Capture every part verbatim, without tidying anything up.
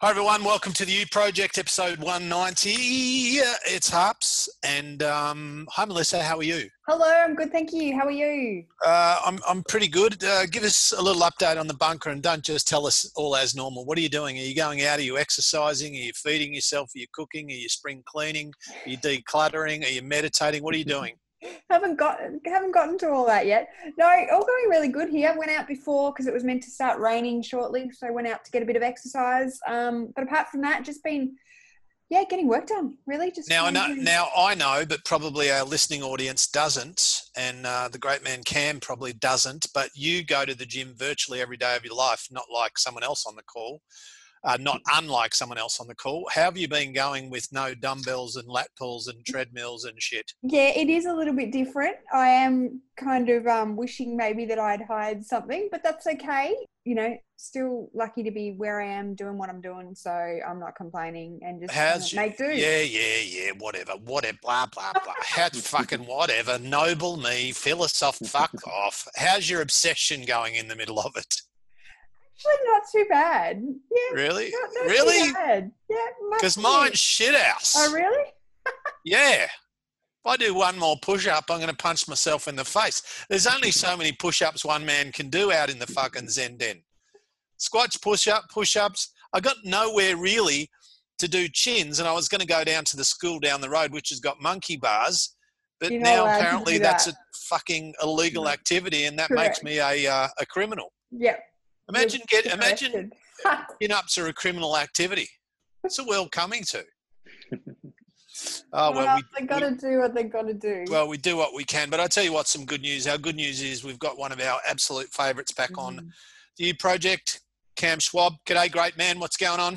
Hi everyone, welcome to the U Project episode one ninety. It's Harps and um, hi Melissa, how are you? Hello, I'm good, thank you. How are you? Uh, I'm I'm pretty good. Uh, give us a little update on the bunker and don't just tell us all as normal. What are you doing? Are you going out? Are you exercising? Are you feeding yourself? Are you cooking? Are you spring cleaning? Are you decluttering? Are you meditating? What are you doing? haven't got haven't gotten to all that yet. No, all going really good here. Went out before because it was meant to start raining shortly, so I went out to get a bit of exercise. Um, but apart from that, just been yeah, getting work done. Really, just Now I know. to... Now I know, but probably our listening audience doesn't, and uh, the great man Cam probably doesn't. But you go to the gym virtually every day of your life, not like someone else on the call. Uh, not unlike someone else on the call. How have you been going with no dumbbells and lat pulls and treadmills and shit? Yeah, it is a little bit different. I am kind of um, wishing maybe that I'd hired something, but that's okay. You know, still lucky to be where I am doing what I'm doing, so I'm not complaining and just How's uh, make do. Yeah, yeah, yeah, whatever, whatever, blah, blah, blah. How fucking whatever, noble me, philosoph, fuck off. How's your obsession going in the middle of it? Actually, not too bad. Yeah, Really? not, not really? too bad. Yeah, because mine's shit house. Oh, really? Yeah. If I do one more push-up, I'm going to punch myself in the face. There's only so many push-ups one man can do out in the fucking Zen den. Squats, push-up, push-ups. I got nowhere really to do chins, and I was going to go down to the school down the road, which has got monkey bars. But You're now apparently that. that's a fucking illegal activity, and that Correct. makes me a uh, a criminal. Yep. Imagine get imagine chin-ups are a criminal activity. What's the world coming to? Oh, well, well we, they got to do what they got to do. Well, we do what we can. But I tell you what, some good news. Our good news is we've got one of our absolute favourites back mm. on the U Project, Cam Schwab. G'day, great man. What's going on?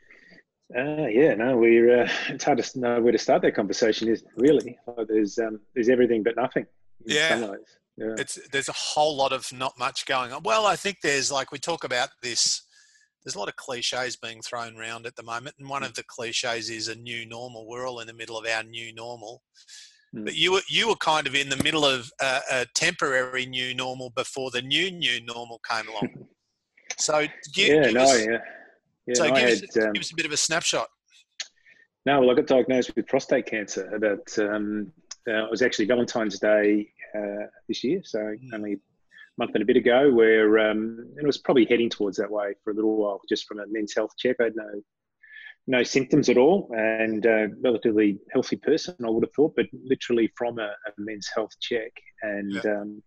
Uh, yeah, no, we're. Uh, it's hard to know where to start that conversation. Is really like there's um, there's everything but nothing. In yeah. Some ways. Yeah, it's there's a whole lot of not much going on. Well, I think there's like we talk about this. There's a lot of cliches being thrown around at the moment, and one of the cliches is a new normal. We're all in the middle of our new normal, mm. but you were you were kind of in the middle of a, a temporary new normal before the new new normal came along. So give, yeah, give no, us, yeah, yeah. so no, give, I us, had, um, give us a bit of a snapshot. No, well, I got diagnosed with prostate cancer about. Um, uh, it was actually Valentine's Day uh, this year, so mm. only a month and a bit ago, where um, it was probably heading towards that way for a little while, just from a men's health check. I had no no symptoms at all, and a relatively healthy person, I would have thought, but literally from a, a men's health check, and yeah. um,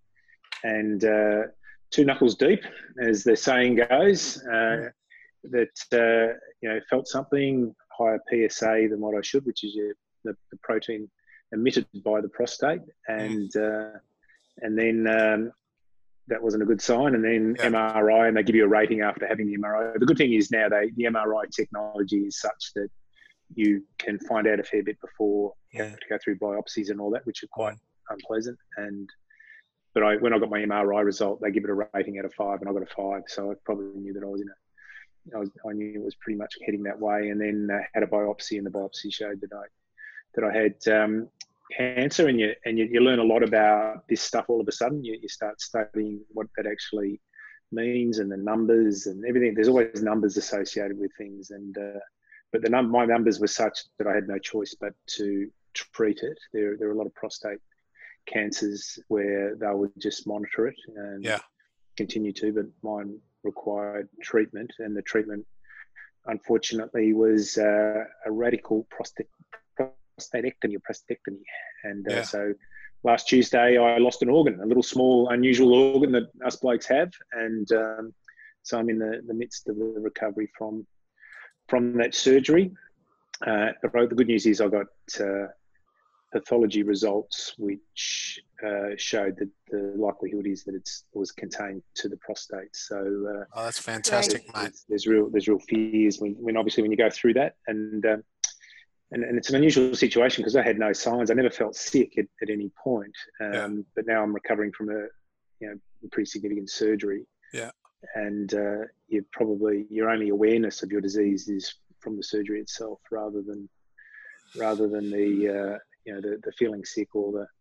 and uh, two knuckles deep, as the saying goes, uh, that uh, you know felt something higher P S A than what I should, which is your, the, the protein emitted by the prostate, and uh, and then um, that wasn't a good sign. And then yeah. M R I, and they give you a rating after having the M R I. The good thing is now they the M R I technology is such that you can find out a fair bit before you have to go through biopsies and all that, which are quite unpleasant. And but I when I got my M R I result, they give it a rating out of five, and I got a five, so I probably knew that I was in a I, was, I knew it was pretty much heading that way, and then uh, had a biopsy, and the biopsy showed that I that I had um, cancer. And you and you, you learn a lot about this stuff all of a sudden. You, you start studying what that actually means and the numbers and everything. There's always numbers associated with things, and uh, but the num- my numbers were such that I had no choice but to treat it. There there are a lot of prostate cancers where they would just monitor it and yeah. continue to, but mine required treatment, and the treatment unfortunately was uh, a radical prostate prostatectomy or prostatectomy, and uh, yeah. so last Tuesday I lost an organ, a little small unusual organ that us blokes have, and um, so I'm in the, the midst of the recovery from from that surgery. Uh, but the good news is I got uh, pathology results which uh, showed that the likelihood is that it's, it was contained to the prostate. So uh, oh, that's fantastic, there's, mate. There's, there's real there's real fears when, when obviously when you go through that, and um, and, and it's an unusual situation because I had no signs. I never felt sick at, at any point, um, yeah. but now I'm recovering from a you know pretty significant surgery. Yeah, and uh, you probably your only awareness of your disease is from the surgery itself, rather than rather than the uh, you know the, the feeling sick or the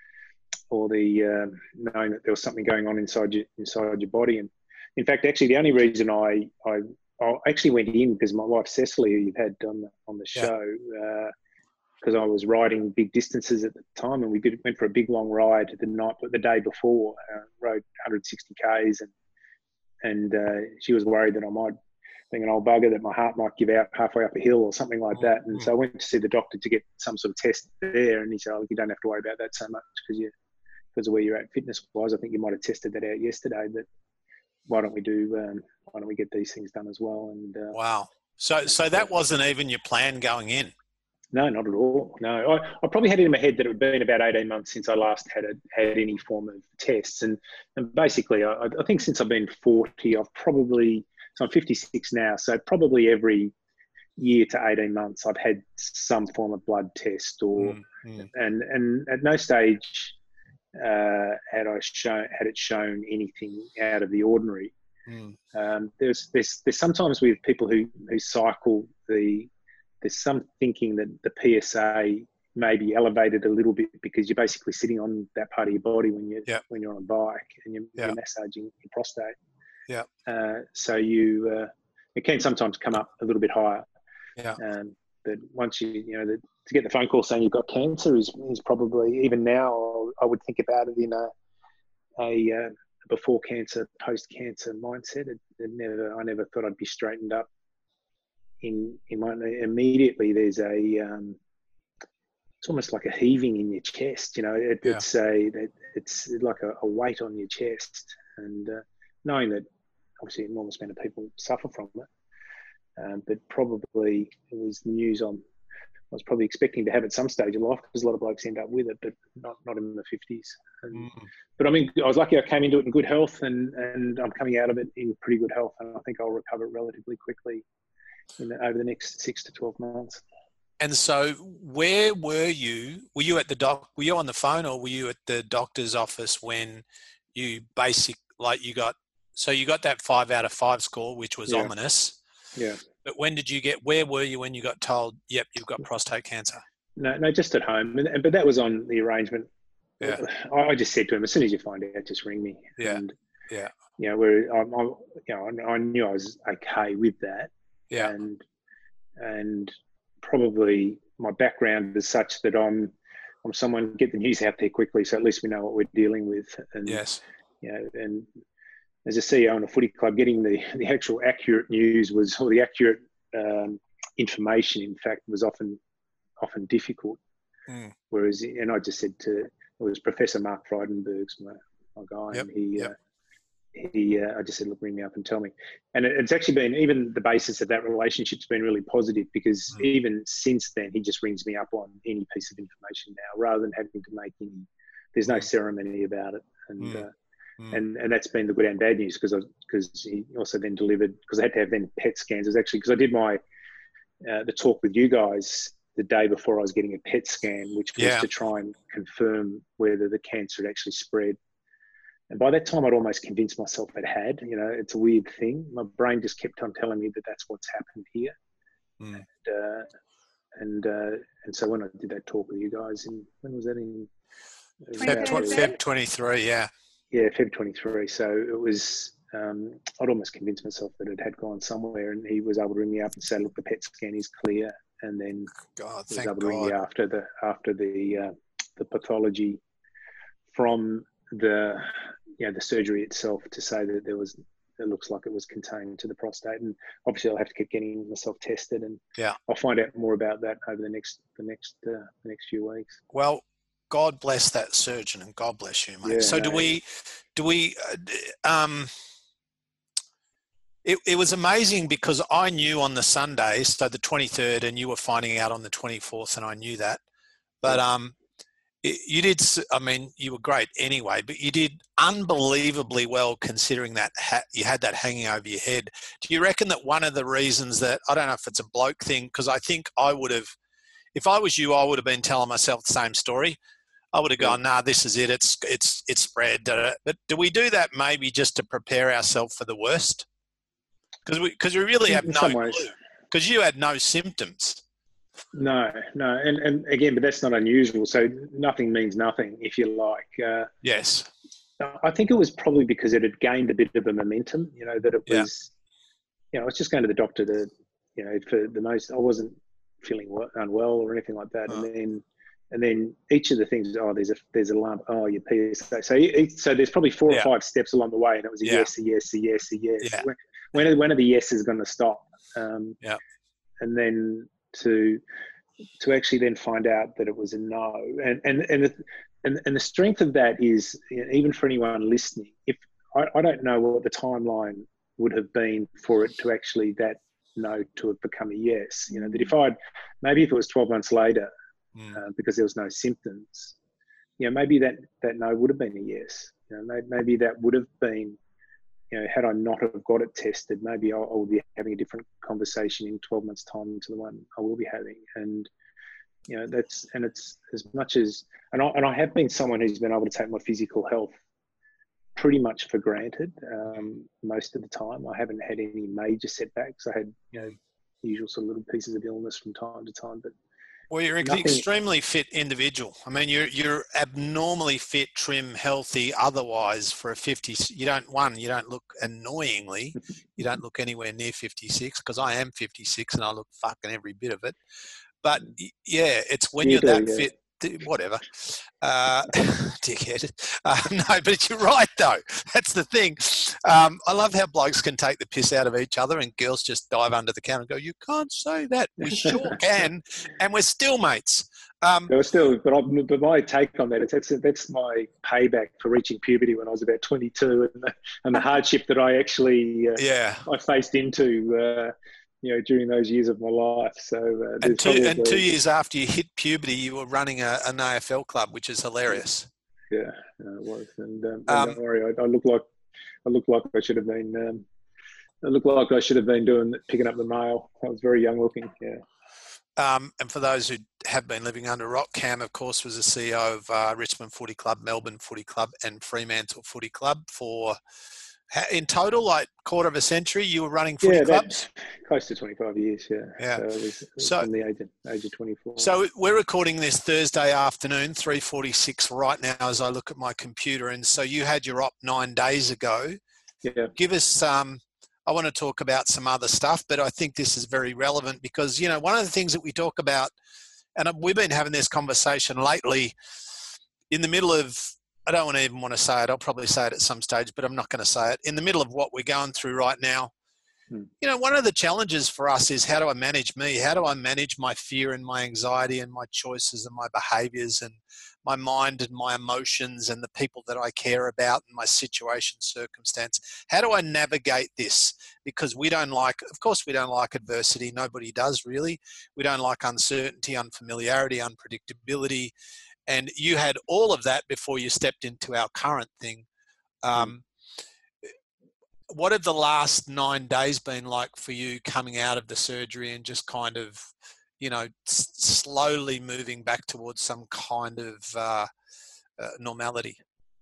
or the um, knowing that there was something going on inside your inside your body. And in fact, actually, the only reason I I I actually went in because my wife Cecily, who you've had on the, on the Yeah. show, because uh, I was riding big distances at the time, and we did, went for a big long ride the night, the day before, uh, rode one hundred sixty kays, and and uh, she was worried that I might, being an old bugger, that my heart might give out halfway up a hill or something like that. And Mm. so I went to see the doctor to get some sort of test there, and he said, "Oh, you don't have to worry about that so much because you because of where you're at fitness wise. I think you might have tested that out yesterday, but why don't we do? Um, why don't we get these things done as well?" And uh, Wow. So, so that wasn't even your plan going in. no, not at all. No, I, I probably had it in my head that it had been about eighteen months since I last had a, had any form of tests, and and basically, I, I think since I've been forty, I've probably so I'm fifty-six now, so probably every year to eighteen months, I've had some form of blood test, or Mm, mm. and and at no stage uh, had I shown had it shown anything out of the ordinary. Mm. Um, there's there's there's sometimes with people who who cycle the there's some thinking that the P S A may be elevated a little bit because you're basically sitting on that part of your body when you Yeah. when you're on a bike and you're, Yeah. you're massaging your prostate. Yeah. Uh, so you uh, it can sometimes come up a little bit higher. Yeah. Um, but once you you know the, to get the phone call saying you've got cancer is is probably, even now I would think about it in a a uh, before cancer, post cancer mindset. It, it never I never thought I'd be straightened up. In in my immediately there's a um, it's almost like a heaving in your chest, you know. It, Yeah. It's a it's like a, a weight on your chest, and uh, knowing that obviously an enormous amount of people suffer from it, um, but probably it was news on. I was probably expecting to have at some stage of life because a lot of blokes end up with it, but not not in the fifties. And, Mm. But I mean, I was lucky I came into it in good health, and and I'm coming out of it in pretty good health, and I think I'll recover relatively quickly in the, over the next six to twelve months. And so, where were you? Were you at the doc? Were you on the phone, or were you at the doctor's office when you basic like you got? So you got that five out of five score, which was Yeah. ominous. Yeah. But when did you get? Where were you when you got told? Yep, you've got prostate cancer. No, no, just at home. And, but that was on the arrangement. Yeah. I, I just said to him, as soon as you find out, just ring me. Yeah. And, Yeah. you know, where I, I, you know, I knew I was okay with that. Yeah. And and probably my background is such that I'm I'm someone get the news out there quickly, so at least we know what we're dealing with. And Yes. you know, and as a C E O in a footy club, getting the the actual accurate news was, or the accurate um, information, in fact, was often often difficult. Mm. Whereas, and I just said to, it was Professor Mark Frydenberg's my, my guy, Yep, and he, yep. uh, he, uh, I just said, look, ring me up and tell me. And it, it's actually been, even the basis of that relationship's been really positive, because Mm. even since then, he just rings me up on any piece of information now, rather than having to make any, there's no Mm. ceremony about it. And, Mm. uh, Mm. and, and that's been the good and bad news, because I, because he also then delivered, because I had to have then P E T scans. It was actually, because I did my, uh, the talk with you guys the day before I was getting a P E T scan, which was Yeah. to try and confirm whether the cancer had actually spread. And by that time, I'd almost convinced myself it had. You know, it's a weird thing. My brain just kept on telling me that that's what's happened here. Mm. And uh, and, uh, and so when I did that talk with you guys, in when was that in? Feb, twenty-third tw- of Feb twenty-three. Yeah. Yeah, February twenty-three. So it was. Um, I'd almost convinced myself that it had gone somewhere, and he was able to ring me up and say, "Look, the P E T scan is clear." And then God, he was thank able to ring me God. after the after the uh, the pathology from the you know the surgery itself to say that there was, it looks like it was contained to the prostate. And obviously I'll have to keep getting myself tested, and Yeah. I'll find out more about that over the next the next uh, the next few weeks. Well, God bless that surgeon, and God bless you, mate. Yeah, so do no. we? Do we? Uh, d- um, it, it was amazing because I knew on the Sunday, so the twenty-third, and you were finding out on the twenty-fourth, and I knew that. But um, it, you did. s- I mean, you were great anyway, but you did unbelievably well considering that ha- you had that hanging over your head. Do you reckon that one of the reasons that, I don't know if it's a bloke thing, because I think I would have, if I was you, I would have been telling myself the same story. I would have Yeah. gone, nah, this is it. It's it's it's spread. da, da, da." But do we do that maybe just to prepare ourselves for the worst? Because we because we really In- have in no some ways. clue. Because you had no symptoms. No, no, and and again, but that's not unusual. So nothing means nothing, if you like. Uh, Yes. I think it was probably because it had gained a bit of a momentum. You know, that it Yeah. was you know, I was just going to the doctor to, you know, for the most, I wasn't feeling well, unwell or anything like that. Oh. And then, and then each of the things, oh, there's a, there's a lump, oh, your P S A. So, each, so there's probably four Yeah. or five steps along the way, and it was a Yeah. yes, a yes, a yes, a yes. Yeah. When, when are, when are the yeses going to stop? Um, Yeah. And then to, to actually then find out that it was a no. And, and, and, the, and, and the strength of that is, you know, even for anyone listening, if I, I don't know what the timeline would have been for it to actually that no to have become a yes. You know, that if I'd, maybe if it was twelve months later, Mm. uh, because there was no symptoms, you know, maybe that, that no would have been a yes. You know, maybe, maybe that would have been, you know, had I not have got it tested, maybe I, I would be having a different conversation in twelve months' time to the one I will be having. And, you know, that's, and it's as much as, and I, and I have been someone who's been able to take my physical health pretty much for granted um, most of the time. I haven't had any major setbacks. I had, you know, usual sort of little pieces of illness from time to time, but Well, you're an nothing- extremely fit individual. I mean, you're you're abnormally fit, trim, healthy. Otherwise, for a fifty, you don't one, you don't look annoyingly, you don't look anywhere near fifty-six, because I am fifty-six and I look fucking every bit of it. But y- yeah, it's when You you're do, that yeah. fit. th- Whatever, uh, dickhead. Uh, no, but you're right though. That's the thing. Um, I love how blokes can take the piss out of each other, and girls just dive under the counter and go, "You can't say that." We sure can, and we're still mates. Um, There was still, but, I, but my take on that is that's that's my payback for reaching puberty when I was about twenty-two, and the, and the hardship that I actually uh, yeah, I faced into, uh, you know, during those years of my life. So uh, and there's two probably, and two years after you hit puberty, you were running a, an A F L club, which is hilarious. yeah, uh, it was, and, um, and Um, don't worry, I, I look like I look like I should have been. Um, I look like I should have been doing picking up the mail. I was very young looking. Yeah. Um, and for those who have been living under a rock, Cam, of course, was the C E O of uh, Richmond Footy Club, Melbourne Footy Club, and Fremantle Footy Club for, in total, like quarter of a century. You were running footy Yeah, clubs. close to twenty-five years. Yeah. Yeah. So it was, it was So- from the age of, age of twenty-four. So we're recording this Thursday afternoon, three forty-six right now as I look at my computer. And so you had your op nine days ago. yeah. Give us, um, I want to talk about some other stuff, but I think this is very relevant because, you know, one of the things that we talk about, and we've been having this conversation lately in the middle of, I don't want to even want to say it, I'll probably say it at some stage, but I'm not going to say it, in the middle of what we're going through right now. Hmm. You know, one of the challenges for us is how do I manage me? How do I manage my fear and my anxiety and my choices and my behaviors and my mind and my emotions and the people that I care about and my situation, circumstance? How do I navigate this? Because we don't like, of course, we don't like adversity. Nobody does really. We don't like uncertainty, unfamiliarity, unpredictability. And you had all of that before you stepped into our current thing. Um, what have the last nine days been like for you coming out of the surgery and just kind of, you know, s- slowly moving back towards some kind of uh, uh, normality?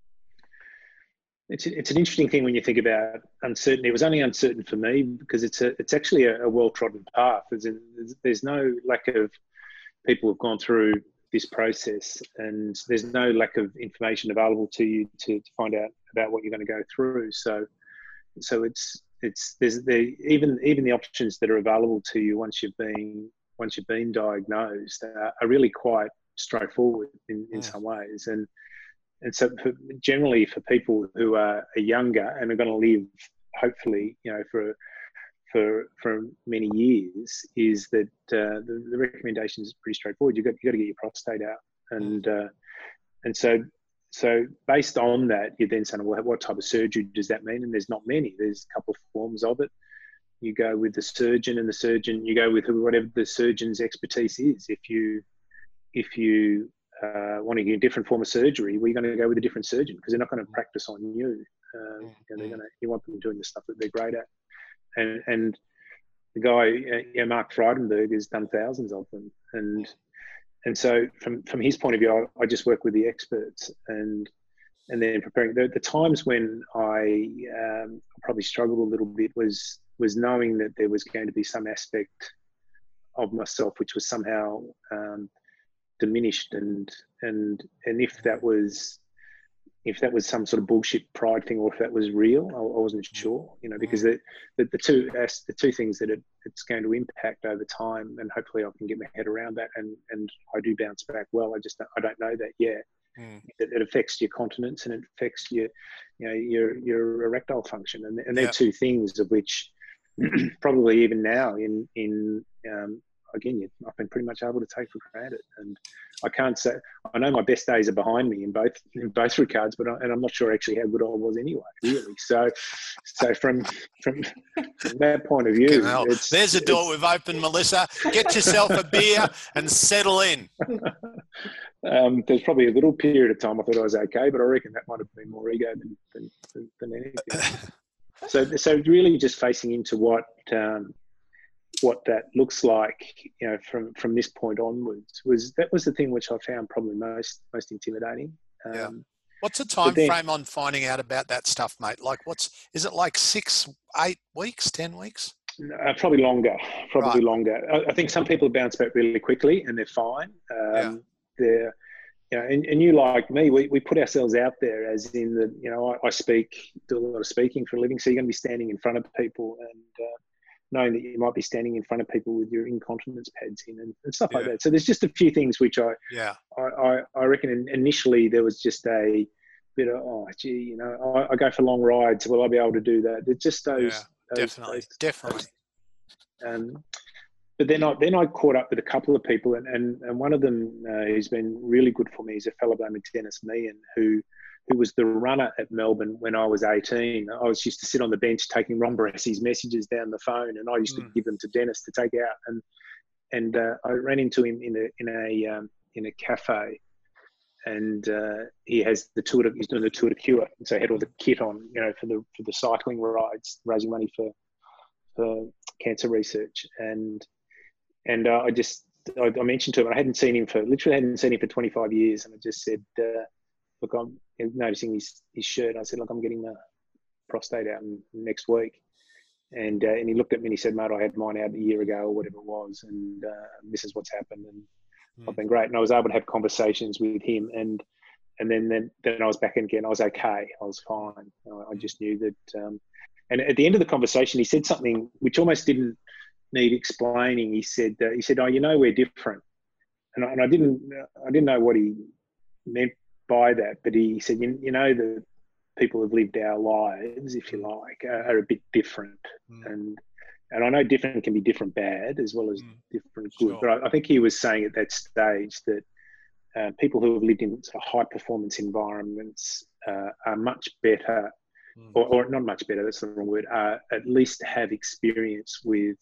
It's it's an interesting thing when you think about uncertainty. It was only uncertain for me because it's a it's actually a, a well-trodden path. There's, a, there's there's no lack of people who've gone through this process, and there's no lack of information available to you to, to find out about what you're going to go through. So so it's it's there's the even even the options that are available to you once you've been once you've been diagnosed are, are really quite straightforward in, in Mm. some ways. And And so for, generally for people who are, are younger and are going to live, hopefully, you know, for for for many years, is that uh, the, the recommendation is pretty straightforward. You've got, you got to get your prostate out. And uh, and so so based on that, you're then saying, well, what type of surgery does that mean? And there's not many. There's a couple of forms of it. You go with the surgeon, and the surgeon, you go with whatever the surgeon's expertise is. If you if you Uh, wanting a different form of surgery, we're going to go with a different surgeon because they're not going to practice on you. Uh, you know, they're going to, you want them doing the stuff that they're great at. And and the guy, uh, yeah, Mark Frydenberg, has done thousands of them. And and so from from his point of view, I, I just work with the experts. And and then preparing the, the times when I um, probably struggled a little bit was was knowing that there was going to be some aspect of myself which was somehow um, diminished, and and and if that was if that was some sort of bullshit pride thing or if that was real. I, I wasn't sure, you know, because the, the, the two the two things that it, it's going to impact over time, and hopefully I can get my head around that, and, and I do bounce back well. I just don't, I don't know that yet. Mm. It, it affects your continence and it affects your, you know, your your erectile function, and and they're yep. two things of which probably even now in in um, again, I've been pretty much able to take for granted, and I can't say I know my best days are behind me in both in both regards, but I, and I'm not sure actually how good I was anyway, really. So, so from from, from that point of view, it's, there's a door we've opened, Melissa. Get yourself a beer and settle in. Um, there's probably a little period of time I thought I was okay, but I reckon that might have been more ego than than, than, than anything. So, so really just facing into what. Um, what that looks like, you know, from, from this point onwards was, that was the thing which I found probably most, most intimidating. Um, yeah. What's the time then, frame on finding out about that stuff, mate? Like what's, is it like six, eight weeks, ten weeks? Uh, probably longer, probably right. longer. I, I think some people bounce back really quickly and they're fine. Um, yeah. They're, you know, and, and you like me, we, we put ourselves out there as in the, you know, I, I speak, do a lot of speaking for a living. So you're going to be standing in front of people and, uh, knowing that you might be standing in front of people with your incontinence pads in and, and stuff yeah. like that. So there's just a few things which I, yeah, I, I, I reckon initially there was just a bit of, oh, gee, you know, I, I go for long rides. Will I be able to do that? It's just those. Yeah, those definitely, those, definitely. Um, but then I, then I caught up with a couple of people, and, and, and one of them uh, who's been really good for me is a fellow by the name of Dennis Meehan, who who was the runner at Melbourne when I was eighteen. I was used to sit on the bench taking Ron Baressi's messages down the phone, and I used to mm. give them to Dennis to take out. And and uh, I ran into him in a in a um, in a cafe, and uh, he has the tour. To, he's doing the tour to cure, and so he had all the kit on, you know, for the for the cycling rides, raising money for for cancer research. And and uh, I just I, I mentioned to him, I hadn't seen him for literally hadn't seen him for twenty-five years, and I just said, uh, look, I'm noticing his, his shirt. I said, look, I'm getting the prostate out in, next week. And uh, and he looked at me and he said, mate, I had mine out a year ago or whatever it was. And uh, this is what's happened. And mm. I've been great. And I was able to have conversations with him. And and then then, then I was back in again. I was okay. I was fine. I just knew that. Um, and at the end of the conversation, he said something which almost didn't need explaining. He said, uh, he said, oh, you know, we're different. And I, and I didn't I didn't know what he meant by that, but he said, you, you know, the people who've lived our lives, if you like, are, are a bit different. Mm. And and I know different can be different bad as well as mm. different good. Sure. But I, I think he was saying at that stage that uh, people who have lived in sort of high performance environments uh, are much better, mm. or, or not much better, that's the wrong word, uh, at least have experience with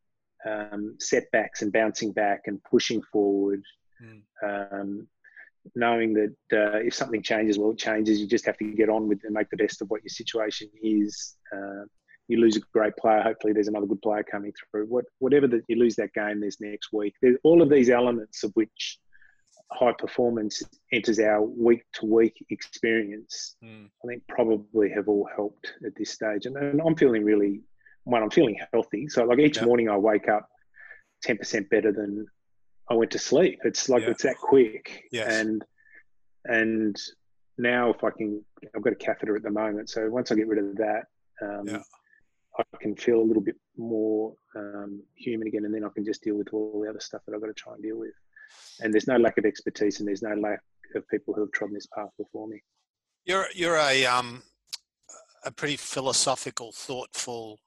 um, setbacks and bouncing back and pushing forward. Mm. Um, knowing that uh, if something changes, well, it changes. You just have to get on with and make the best of what your situation is. Uh, you lose a great player, hopefully there's another good player coming through. What, whatever that you lose that game, there's next week. There's all of these elements of which high performance enters our week-to-week experience, mm. I think probably have all helped at this stage. And, and I'm feeling really, one, I'm feeling healthy. So like each yep. morning I wake up ten percent better than I went to sleep. It's like, yeah. it's that quick. Yes. And, and now if I can, I've got a catheter at the moment. So once I get rid of that, um, yeah. I can feel a little bit more um, human again. And then I can just deal with all the other stuff that I've got to try and deal with. And there's no lack of expertise and there's no lack of people who have trodden this path before me. You're, you're a, um, a pretty philosophical, thoughtful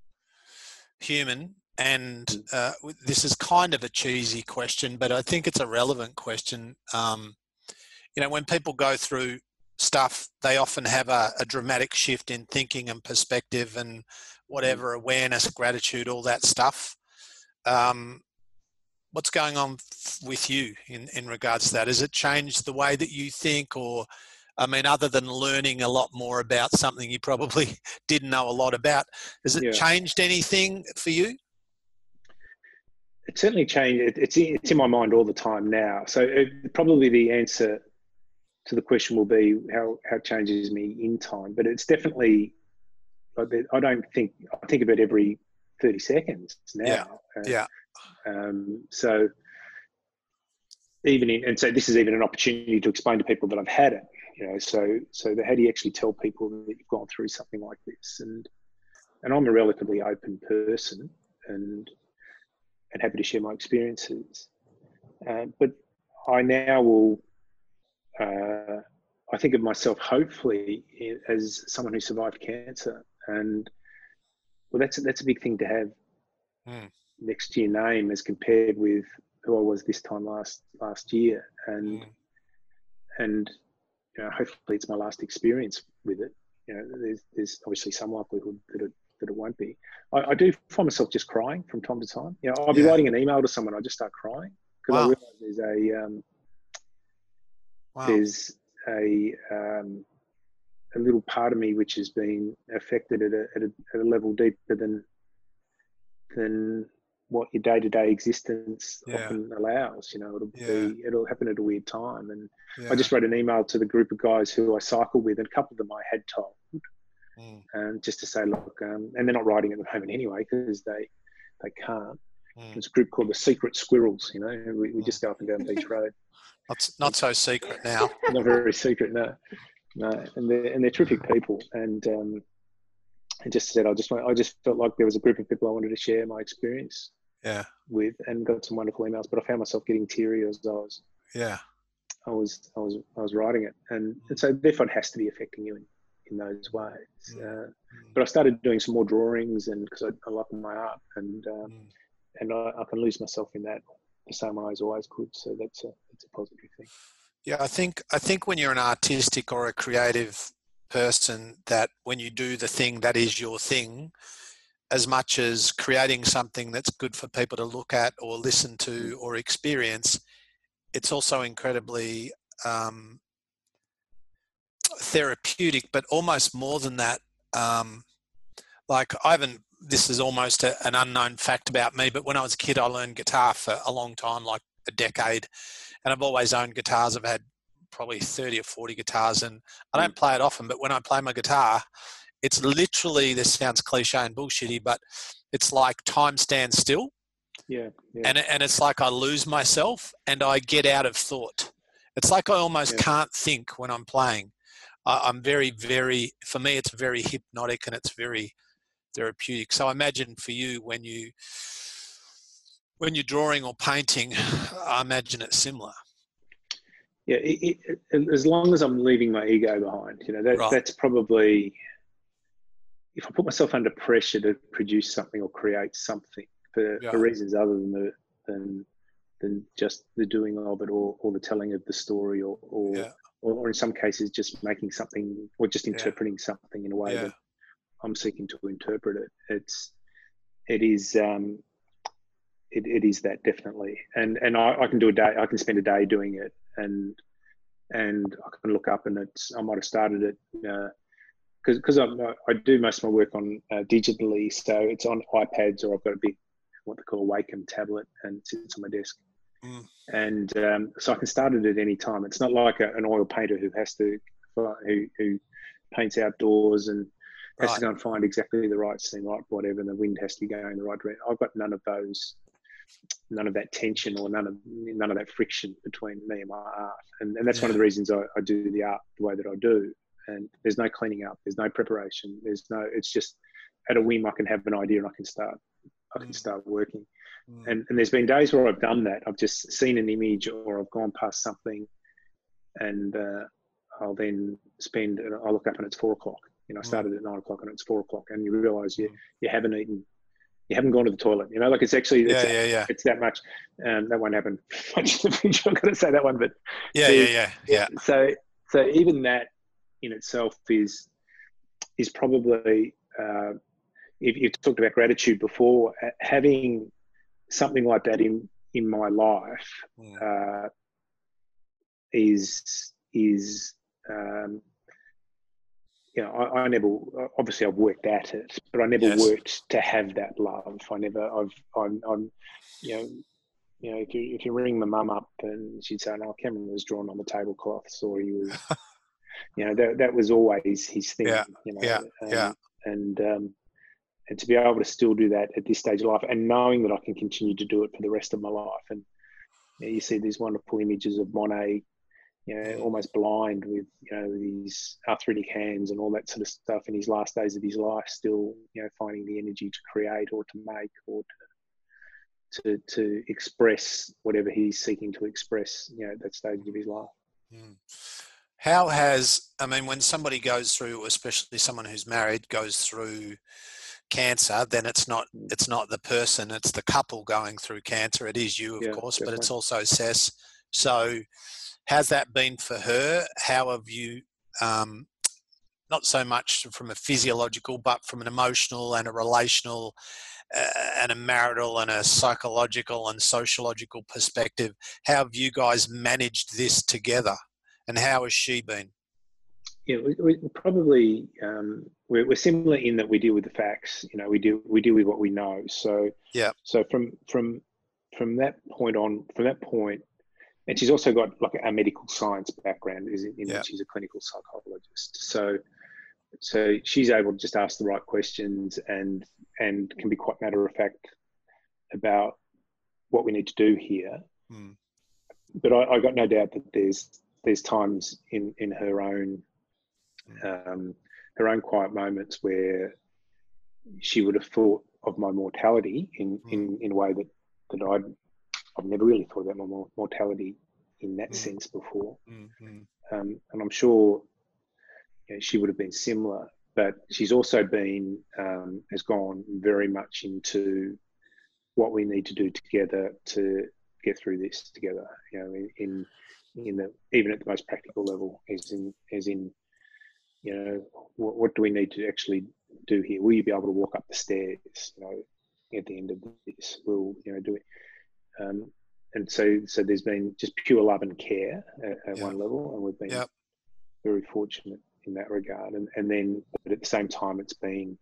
human. And uh, this is kind of a cheesy question, but I think it's a relevant question. Um, you know, when people go through stuff, they often have a, a dramatic shift in thinking and perspective and whatever, awareness, gratitude, all that stuff. Um, what's going on with you in, in regards to that? Has it changed the way that you think, or, I mean, other than learning a lot more about something you probably didn't know a lot about, has it yeah. changed anything for you? It certainly changed. It's it's in my mind all the time now. So it, probably the answer to the question will be how, how it changes me in time. But it's definitely, I don't think, I think about every thirty seconds now. Yeah. Uh, yeah. Um, so even in, and so this is even an opportunity to explain to people that I've had it. you know, so so the, how do you actually tell people that you've gone through something like this? And and I'm a relatively open person, and and happy to share my experiences. Uh, but I now will, uh, I think of myself hopefully as someone who survived cancer, and well, that's that's a big thing to have mm. next to your name as compared with who I was this time last last year, and Mm. and you know, hopefully it's my last experience with it. You know, there's there's obviously some likelihood that it that it won't be. I, I do find myself just crying from time to time. You know, I'll be Yeah. writing an email to someone, I just start crying because Wow. I realise there's a um, Wow. there's a um, a little part of me which has been affected at a, at a, at a level deeper than than what your day-to-day existence Yeah. often allows. You know, it'll Yeah. be it'll happen at a weird time. And Yeah. I just wrote an email to the group of guys who I cycle with, and a couple of them I had told, Mm. and just to say, look, um, and they're not riding at the moment anyway because they they can't. Mm. There's a group called the Secret Squirrels. You know, we, we just go up and down Beach Road. Not, not so secret now. Not very secret, no, no. And they're and they're terrific people. And um, and just said, I just want, I just felt like there was a group of people I wanted to share my experience Yeah. with, and got some wonderful emails. But I found myself getting teary as I was, Yeah. I was, I was, I was writing it, and, and so therefore it has to be affecting you in, in those ways. Mm. Uh, but I started doing some more drawings, and because I, I like my art, and uh, Mm. and I, I can lose myself in that the same way as I always could. So that's a that's a positive thing. Yeah, I think I think when you're an artistic or a creative person, that when you do the thing that is your thing, as much as creating something that's good for people to look at or listen to or experience, it's also incredibly um, therapeutic, but almost more than that. Um, like I haven't, this is almost a, an unknown fact about me, but when I was a kid, I learned guitar for a long time, like a decade. And I've always owned guitars. I've had probably thirty or forty guitars, and I don't play it often, but when I play my guitar, it's literally, this sounds cliche and bullshitty, but it's like time stands still. Yeah, yeah. And, and it's like I lose myself and I get out of thought. It's like I almost Yeah. can't think when I'm playing. I, I'm very, very, for me, it's very hypnotic and it's very therapeutic. So I imagine for you, when you, when you're drawing or painting, I imagine it's similar. Yeah, it, it, as long as I'm leaving my ego behind, you know, that, Right. that's probably, if I put myself under pressure to produce something or create something for, Yeah. for reasons other than the than than just the doing of it, or, or the telling of the story, or or, Yeah. or or in some cases just making something, or just interpreting something in a way Yeah. that I'm seeking to interpret it. It's it is um, it, it is that definitely, and and I, I can do a day. I can spend a day doing it, and and I can look up and it's I might have started it because uh, because I I do most of my work on uh, digitally, so it's on iPads, or I've got a big what they call a Wacom tablet, and it sits on my desk. Mm. And um, so I can start it at any time. It's not like a, an oil painter who has to who who paints outdoors and has Right. to go and find exactly the right scene, right whatever, and the wind has to be going in the right direction. I've got none of those, none of that tension, or none of none of that friction between me and my art. And, and that's Yeah. one of the reasons I, I do the art the way that I do. And there's no cleaning up, there's no preparation, there's no. It's just at a whim I can have an idea and I can start. I can Mm. start working. Mm. And, and there's been days where I've done that. I've just seen an image, or I've gone past something, and uh, I'll then spend. I'll look up and it's four o'clock. You know, I started at nine o'clock and it's four o'clock, and you realise you you haven't eaten, you haven't gone to the toilet. You know, like it's actually it's, Yeah, yeah, yeah. it's that much. Um, that won't happen much in the future. I'm going to say that one, but Yeah, yeah, yeah, yeah. So so even that in itself is is probably. Uh, if you talked about gratitude before, having something like that in in my life uh, is is um, you know I, I never obviously I've worked at it, but I never Yes. worked to have that love. I never I've I'm, I'm you know you know if you if you ring my mum up and she'd say, "No, Cameron was drawn on the tablecloths," or he was you know that that was always his thing. Yeah, You know, yeah, and, yeah. and um, and to be able to still do that at this stage of life, and knowing that I can continue to do it for the rest of my life. And you know, you see these wonderful images of Monet you know, Mm. almost blind with, you know, these arthritic hands and all that sort of stuff in his last days of his life, still, you know, finding the energy to create or to make or to, to, to express whatever he's seeking to express, you know, at that stage of his life. Mm. How has, I mean, when somebody goes through, especially someone who's married, goes through cancer, then it's not it's not the person, it's the couple going through cancer. It is you, of Yeah, course, definitely. but it's also Cess. So how's that been for her? How have you, um, not so much from a physiological, but from an emotional and a relational uh, and a marital and a psychological and sociological perspective, how have you guys managed this together? And how has she been? Yeah, we, we probably um, we're, we're similar in that we deal with the facts. You know, we deal we deal with what we know. So Yeah. So from from from that point on, from that point, and she's also got like a medical science background, is in, in Yeah. that she's a clinical psychologist. So so she's able to just ask the right questions and and can be quite matter of fact about what we need to do here. Mm. But I, I got no doubt that there's there's times in in her own um, her own quiet moments where she would have thought of my mortality in Mm. in, in a way that that I'd I've never really thought about my mortality in that Mm. sense before. Mm-hmm. Um, and I'm sure, you know, she would have been similar, but she's also been um, has gone very much into what we need to do together to get through this together. You know, in in, in the even at the most practical level, as in as in, you know, what, what do we need to actually do here? Will you be able to walk up the stairs? You know, at the end of this, we'll, you know, do it. Um, and so, so there's been just pure love and care at, at Yeah. one level, and we've been Yep. very fortunate in that regard. And and then, but at the same time, it's been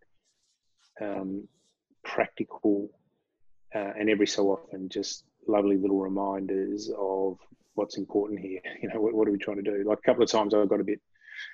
um, practical, uh, and every so often, just lovely little reminders of what's important here. You know, what, what are we trying to do? Like a couple of times, I got a bit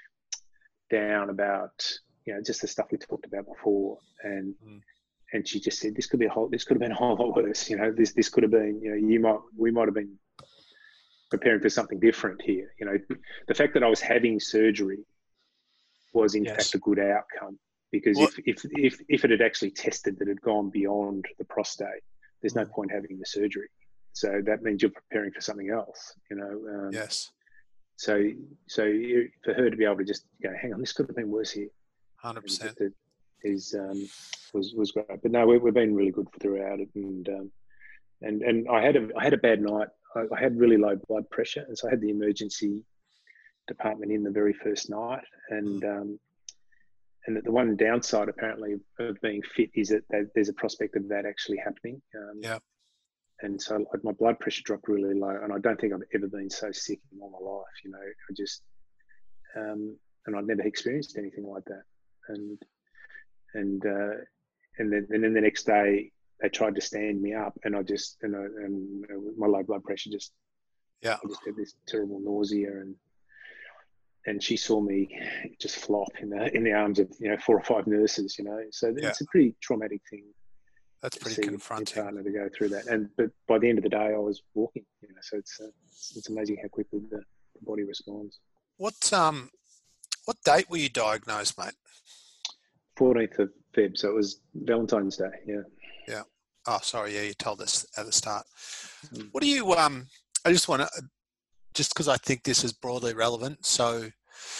down about, you know, just the stuff we talked about before, and Mm. and she just said, this could be a whole this could have been a whole lot worse. You know, this this could have been, you know, you might we might have been preparing for something different here. You know, the fact that I was having surgery was in Yes. fact a good outcome, because What- if if if if it had actually tested that it had gone beyond the prostate, there's no Mm. point having the surgery. So that means you're preparing for something else. You know. Um, Yes. So so you, for her to be able to just go, hang on, this could have been worse here. one hundred percent. That is um, was was great. But no, we, we've been really good throughout it, and um, and and I had a I had a bad night. I, I had really low blood pressure, and so I had the emergency department in the very first night. And Mm. um, and the one downside apparently of being fit is that, that there's a prospect of that actually happening. Um, Yeah. And so like, my blood pressure dropped really low, and I don't think I've ever been so sick in all my life. You know, I just um, and I'd never experienced anything like that. And and uh, and then and then the next day they tried to stand me up, and I just and I, and my low blood pressure just Yeah. I just had this terrible nausea, and and she saw me just flop in the in the arms of, you know, four or five nurses. You know, so Yeah. it's a pretty traumatic thing. That's To pretty see your confronting. partner to go through that, and but by the end of the day, I was walking. You know, so it's uh, it's, it's amazing how quickly the, the body responds. What um what date were you diagnosed, mate? fourteenth of February, so it was Valentine's Day. Yeah. Yeah. Oh, sorry. Yeah, you told us at the start. Mm. What do you um? I just want to, just because I think this is broadly relevant. So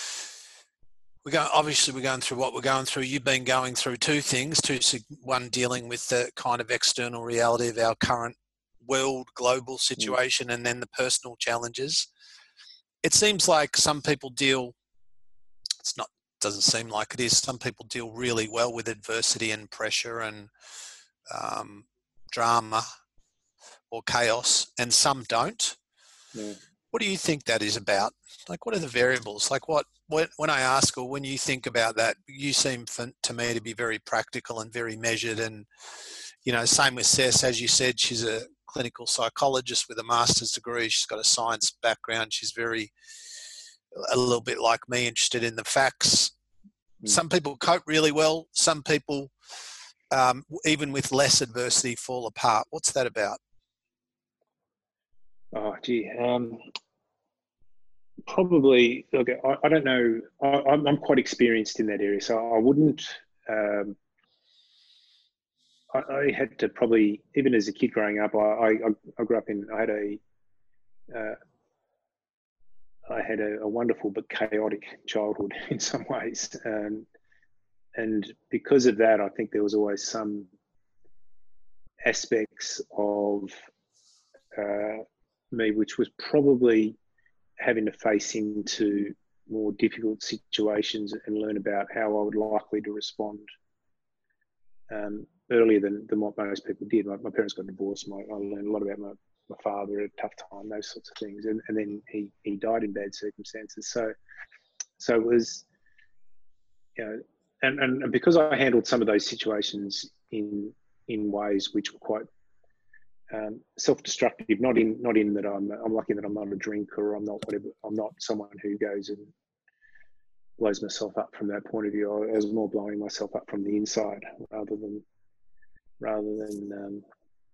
we're going. Obviously, we're going through what we're going through. You've been going through two things. Two. One, dealing with the kind of external reality of our current world, global situation, mm. and then the personal challenges. It seems like some people deal. It's not. Doesn't seem like it is. Some people deal really well with adversity and pressure and um, drama or chaos, and some don't. Yeah. What do you think that is about? Like, what are the variables? Like, what, when, when I ask, or when you think about that, you seem for, to me to be very practical and very measured. And, you know, same with Cess, as you said, she's a clinical psychologist with a master's degree. She's got a science background. She's very, a little bit like me, interested in the facts. Mm. Some people cope really well. Some people, um, even with less adversity, fall apart. What's that about? Oh, gee. Um, probably, look, I, I don't know. I, I'm, I'm quite experienced in that area, so I wouldn't. Um, I, I had to probably, even as a kid growing up, I, I, I grew up in. I had a. Uh, I had a, a wonderful but chaotic childhood in some ways, um, and because of that, I think there was always some aspects of uh, me which was probably having to face into more difficult situations and learn about how I would likely to respond um, earlier than, than what most people did. My, my parents got divorced. My, I learned a lot about my, my father at a tough time, those sorts of things. And, and then he, he died in bad circumstances. So, so it was, you know, and, and, and because I handled some of those situations in, in ways which were quite Um, self-destructive, not in not in that I'm I'm lucky that I'm not a drinker or I'm not whatever. I'm not someone who goes and blows myself up from that point of view. I was more blowing myself up from the inside rather than rather than um,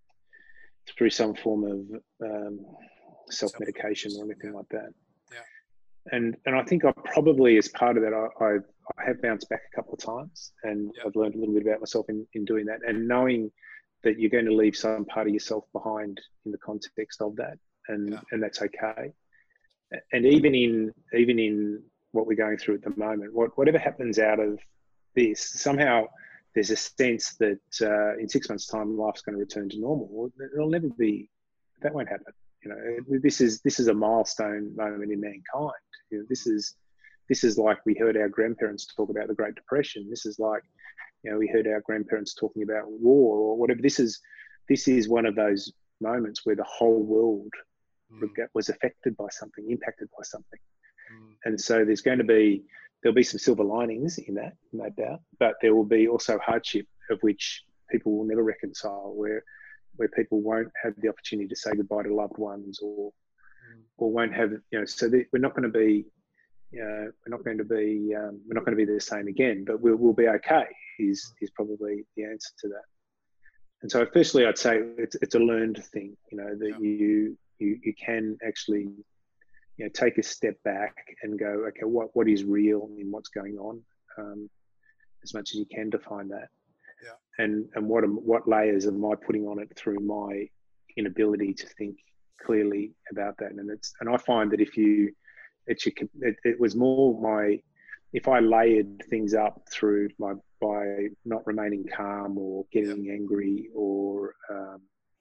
through some form of um, self-medication or anything like that. Yeah. And and I think I probably, as part of that, I I, I have bounced back a couple of times, and yeah. I've learned a little bit about myself in, in doing that, and knowing that you're going to leave some part of yourself behind in the context of that, and Yeah. and that's okay. And even in even in what we're going through at the moment, what, whatever happens out of this, somehow there's a sense that uh, in six months' time life's going to return to normal. It'll never be. That won't happen. You know, this is this is a milestone moment in mankind. You know, this is this is like we heard our grandparents talk about the Great Depression. This is like, you know, we heard our grandparents talking about war or whatever. This is this is one of those moments where the whole world mm. was affected by something, impacted by something. Mm. And so there's going to be, there'll be some silver linings in that, no doubt, but there will be also hardship of which people will never reconcile, where where people won't have the opportunity to say goodbye to loved ones, or mm. or won't have, you know, so the, we're not going to be, you know, we're not going to be, um, we're not going to be the same again, but we'll, we'll be okay. Is is probably the answer to that. And so, firstly, I'd say it's it's a learned thing. You know, that yeah. you you you can actually, you know, take a step back and go, okay, what what is real in what's going on, um, as much as you can define that. Yeah. And and what am, what layers am I putting on it through my inability to think clearly about that? And it's and I find that if you, it's your, it, it was more my, if I layered things up through my, by not remaining calm or getting yep. angry or um,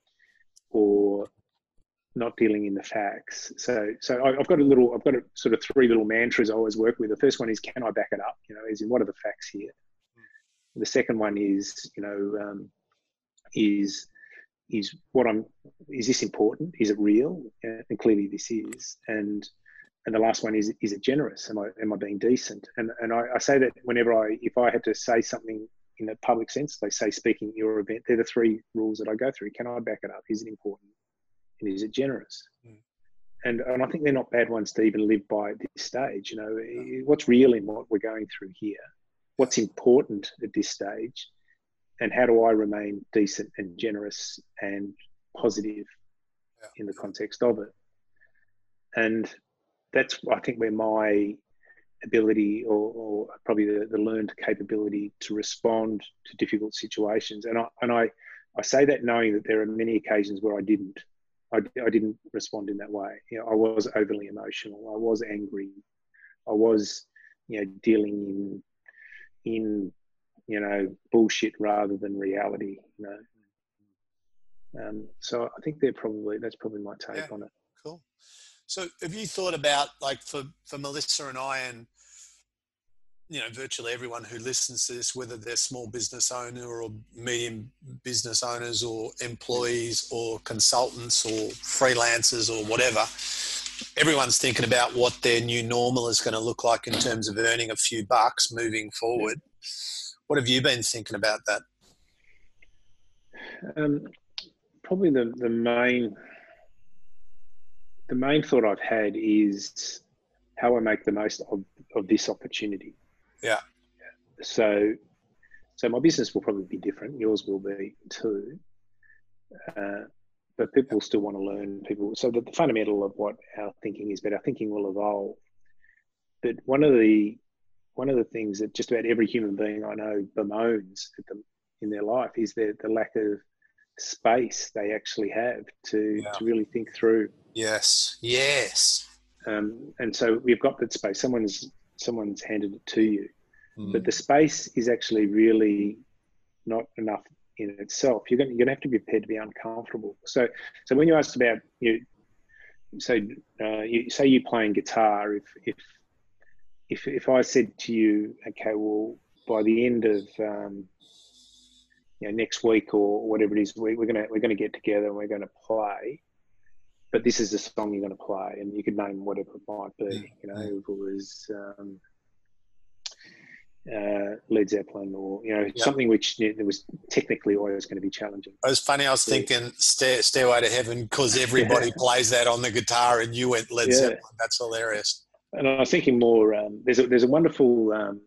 or not dealing in the facts. So so I've got a little, I've got a sort of three little mantras I always work with. The first one is, can I back it up? You know, is in what are the facts here? Mm. The second one is, you know, um, is is what I'm, is this important? Is it real? Uh, and clearly this is. And And the last one is, is it generous? Am I, am I being decent? And and I, I say that whenever I, if I had to say something in a public sense, they say speaking at your event, they're the three rules that I go through. Can I back it up? Is it important? And is it generous? Mm. And and I think they're not bad ones to even live by at this stage. You know, no. What's real in what we're going through here? What's important at this stage? And how do I remain decent and generous and positive yeah. in the context of it? And that's, I think, where my ability or, or probably the, the learned capability to respond to difficult situations. And I, and I, I say that knowing that there are many occasions where I didn't, I, I didn't respond in that way. You know, I was overly emotional. I was angry. I was, you know, dealing in, in, you know, bullshit rather than reality, you know. Um, so I think they're probably, that's probably my take yeah, on it. Cool. So have you thought about, like, for, for Melissa and I, and, you know, virtually everyone who listens to this, whether they're small business owner or medium business owners or employees or consultants or freelancers or whatever, everyone's thinking about what their new normal is going to look like in terms of earning a few bucks moving forward. What have you been thinking about that? Um, probably the, the main... The main thought I've had is how I make the most of, of this opportunity. Yeah. So, so my business will probably be different. Yours will be too. Uh, but people still want to learn. People, so the, the fundamental of what our thinking is, but our thinking will evolve. But one of the one of the things that just about every human being I know bemoans at the, in their life is the, the lack of space they actually have to, Yeah. to really think through. Yes. Yes. Um, and so we've got that space. Someone's someone's handed it to you, Mm. but the space is actually really not enough in itself. You're going, you're going to have to be prepared to be uncomfortable. So, so when you asked about you, so uh, you say you're playing guitar. If if if if I said to you, okay, well, by the end of um, you know, next week or whatever it is, we, we're gonna we're gonna get together and we're gonna play. But this is the song you're going to play, and you could name whatever it might be. You know, if it was um, uh, Led Zeppelin, or you know, Yep. something which you know, was technically always going to be challenging. It was funny. I was Yeah. thinking Stair, Stairway to Heaven because everybody plays that on the guitar, and you went Led Yeah. Zeppelin. That's hilarious. And I was thinking more. Um, there's a there's a wonderful um,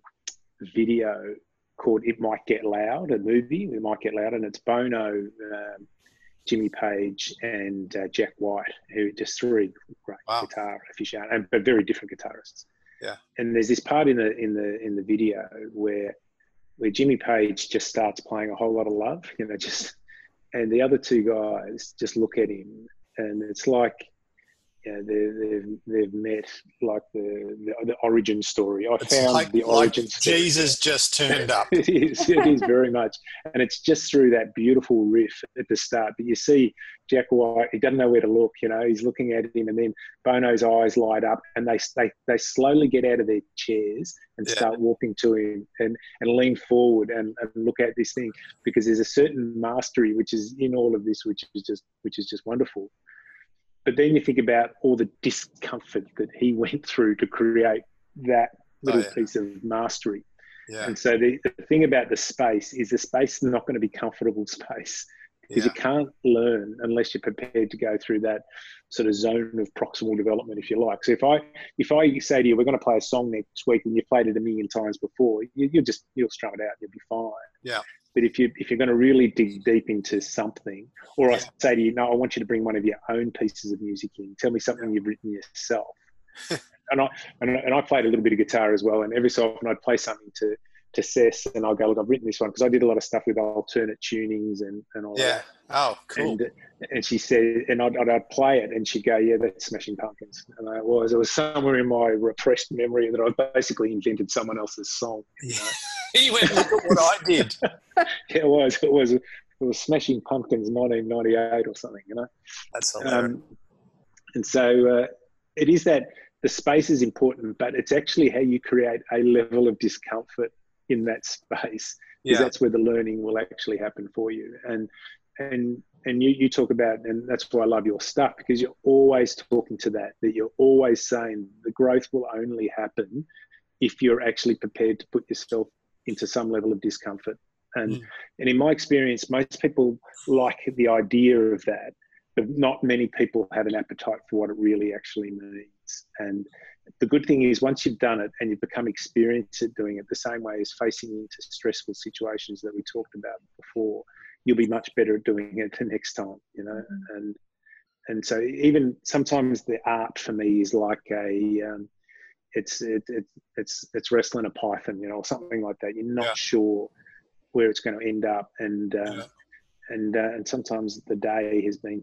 video called "It Might Get Loud," a movie. It Might Get Loud, and it's Bono, um, Jimmy Page, and uh, Jack White, who are just three great Wow. guitar aficionados, and but very different guitarists. Yeah. And there's this part in the in the in the video where where Jimmy Page just starts playing A Whole Lot of Love, you know, just and the other two guys just look at him, and it's like, you know, they, they've they've met like the the, the origin story. I It's found like, the like origin story. Jesus just turned up. It is, it is very much. And it's just through that beautiful riff at the start. But you see Jack White, he doesn't know where to look, you know, he's looking at him, and then Bono's eyes light up, and they they, they slowly get out of their chairs and Yeah. start walking to him and, and lean forward and, and look at this thing, because there's a certain mastery which is in all of this, which is just which is just wonderful. But then you think about all the discomfort that he went through to create that little Oh, yeah. piece of mastery. Yeah. And so the, the thing about the space is the space is not going to be comfortable space, because Yeah. you can't learn unless you're prepared to go through that sort of zone of proximal development, if you like. So if I if I say to you, we're going to play a song next week, and you've played it a million times before, you, you'll just you'll strum it out, you'll be fine. Yeah. But if you if you're going to really dig deep into something, or I Yeah. say to you, no, I want you to bring one of your own pieces of music in. Tell me something you've written yourself. and I and, I- and I played a little bit of guitar as well. And every so often I'd play something to to Cess, and I'll go, look, I've written this one, because I did a lot of stuff with alternate tunings and and all Yeah. that. Oh, cool. And, and she said, and I'd, I'd play it, and she'd go, yeah, that's Smashing Pumpkins. And I was, it was somewhere in my repressed memory that I basically invented someone else's song. You know? He went, look at what I did. Yeah, it was, it was, it was Smashing Pumpkins nineteen ninety-eight or something, you know? That's hilarious. Um, and so uh, it is that the space is important, but it's actually how you create a level of discomfort in that space, because Yeah. that's where the learning will actually happen for you. And and and you, you talk about, and that's why I love your stuff, because you're always talking to that, that you're always saying the growth will only happen if you're actually prepared to put yourself into some level of discomfort. And Mm. and in my experience, most people like the idea of that, but not many people have an appetite for what it really actually means. And the good thing is, once you've done it and you've become experienced at doing it, the same way as facing into stressful situations that we talked about before, you'll be much better at doing it the next time, you know. Mhm. And and so even sometimes the art for me is like a um, it's it, it it's it's wrestling a python, you know, or something like that. You're not Yeah. sure where it's going to end up, and uh, Yeah. and uh, and sometimes the day has been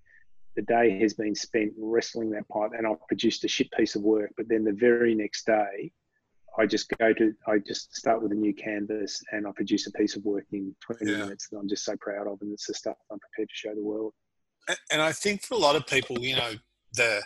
the day has been spent wrestling that python, and I've produced a shit piece of work. But then the very next day, I just go to I just start with a new canvas, and I produce a piece of work in twenty Yeah. minutes that I'm just so proud of, and it's the stuff I'm prepared to show the world. And- And I think for a lot of people, you know, the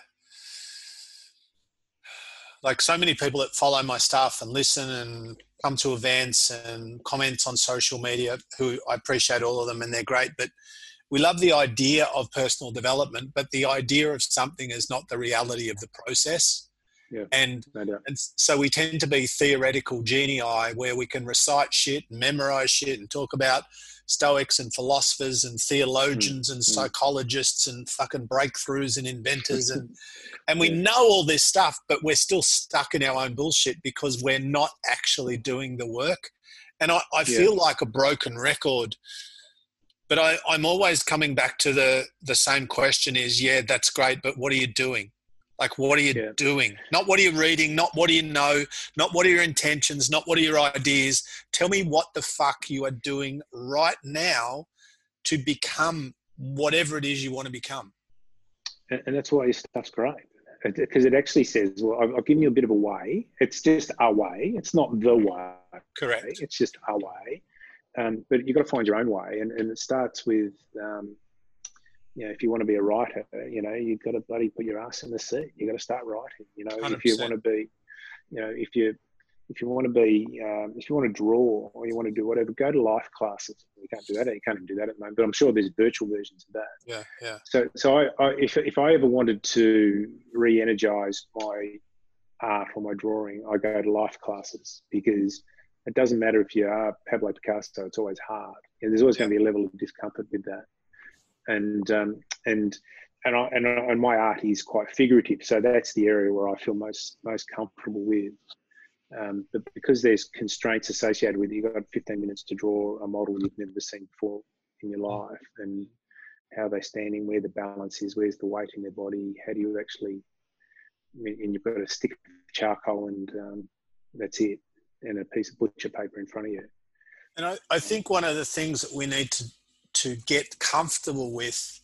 like so many people that follow my stuff and listen and come to events and comment on social media, who I appreciate all of them and they're great, but we love the idea of personal development, but the idea of something is not the reality of the process. Yeah, And, no doubt. and so we tend to be theoretical genii where we can recite shit and memorize shit and talk about Stoics and philosophers and theologians Mm, and mm. psychologists and fucking breakthroughs and inventors and and we know all this stuff, but we're still stuck in our own bullshit because we're not actually doing the work. And I, I feel like a broken record, But I, I'm always coming back to the, the same question is, yeah, that's great, but what are you doing? Like, what are you Yeah. doing? Not what are you reading, not what do you know, not what are your intentions, not what are your ideas. Tell me what the fuck you are doing right now to become whatever it is you want to become. And, and that's why your stuff's great. Because it actually says, well, I've, I've given you a bit of a way. It's just a way. It's not the way. Correct. It's just a way. Um, but you've got to find your own way. And, and it starts with, um, you know, if you want to be a writer, you know, you've got to bloody put your ass in the seat. You've got to start writing. You know, one hundred percent. If you want to be, you know, if you if you want to be, um, if you want to draw or you want to do whatever, go to life classes. You can't do that. You can't even do that at the moment. But I'm sure there's virtual versions of that. Yeah, yeah. So, so I, I if if I ever wanted to re-energize my art or my drawing, I go to life classes, because it doesn't matter if you are Pablo Picasso. It's always hard. You know, there's always Yeah. going to be a level of discomfort with that. And um, and and I, and and my art is quite figurative, so that's the area where I feel most most comfortable with. Um, but because there's constraints associated with it, you've got fifteen minutes to draw a model you've never seen before in your life, and how they're standing, where the balance is, where's the weight in their body, how do you actually, and you've got a stick of charcoal and um, that's it, and a piece of butcher paper in front of you. And I, I think one of the things that we need to, to get comfortable with